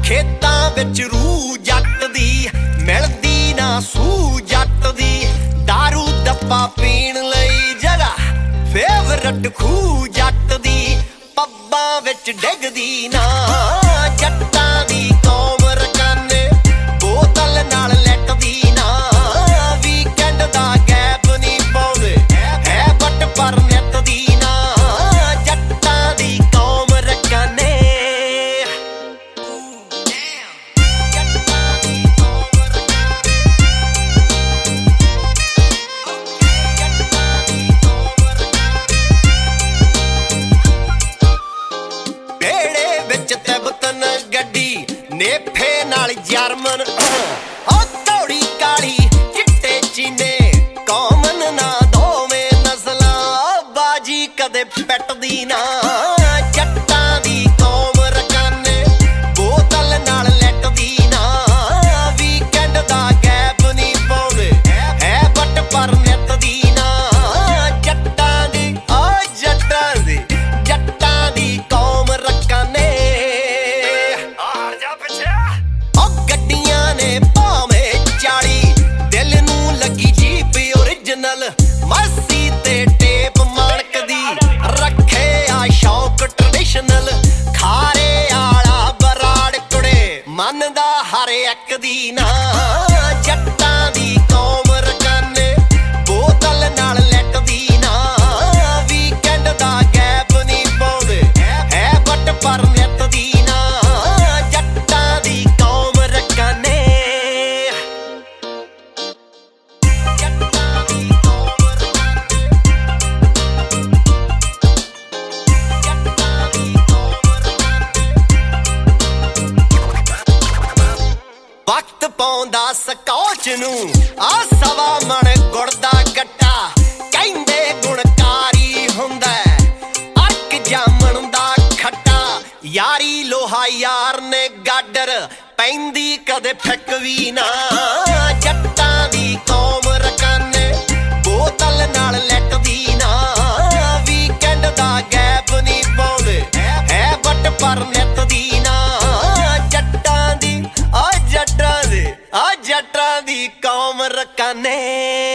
खेतां विच रूह जट दी मिलदी ना सूह जट दी दारू दप्पा पीण लई जगह फेवरट खूह जट दी पब्बां विच डिगदी ना जट्टां दी कौम रकाने बोतल नाल लैटदी ना वीकेंड दा गैप नहीं पाउंदे है बट पर नित दी ना जट्टां दी कौम रकाने नेफे नाल जर्मन धौड़ी काली चिट्टे चीने कॉमन ना दोवें नस्लां बाजी कदे पिटदी ना जट्टां दी कौम रकाने बोतल नाल लैटदी ना वीकेंड दा गैप नहीं पाउंदे है बट पर नित दी ना जट्टां दी जट्टां दी कौम रकाने मस्सी ते टेप माणकदी रखे आ शौक ट्रेडिशनल खारे आला बराड़ कुड़े मनदा हर एक दी ना जट्टां दी कौम रकाने बोतल नाल लैटदी ना वीकेंड दा गैप नहीं पाउंदे है बट पर नित दी ना जट्टां दी कौम रकाने वक्त पाउंदा स्कॉच नूं आ सवा मन गुड़ दा गट्टा कहंदे गुणकारी हुंदा अरक जामन दा खट्टा यारी लोहा यार ने गाडर पैंदी कदे फिक वी ना जट्टां दी कौम रकाने बोतल नाल लैटदी ना वीकेंड दा गैप नहीं पाउंदे है बट पर नित दी ना जट्टां दी जट्टां दी कौम रकाने।